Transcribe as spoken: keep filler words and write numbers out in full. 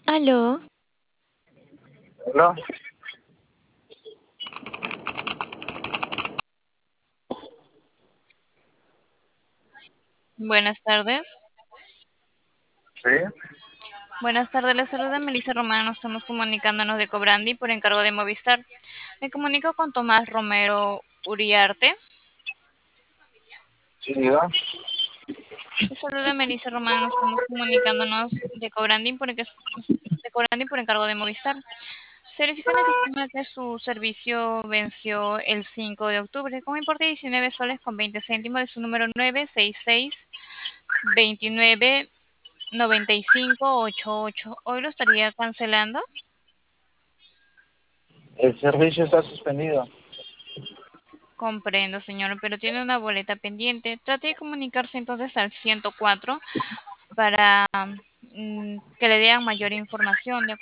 Aló, ¿Aló? Buenas tardes. Sí, Buenas tardes, les saluda Melissa Romano. Estamos comunicándonos de Cobrandi por encargo de Movistar. Me comunico con Tomás Romero Uriarte. sí, diga. Les saluda Melissa Romano. Estamos comunicándonos de Cobrandi por, enque- de Cobrandi por encargo de Movistar. Se verifica en el sistema que su servicio venció el cinco de octubre con un importe de diecinueve soles con veinte céntimos de su número nueve seis seis veintinueve noventa y cinco ochenta y ocho. Hoy lo estaría cancelando. El servicio está suspendido. Comprendo, señor, pero tiene una boleta pendiente. Trate de comunicarse entonces al ciento cuatro para mm, que le den mayor información. ¿De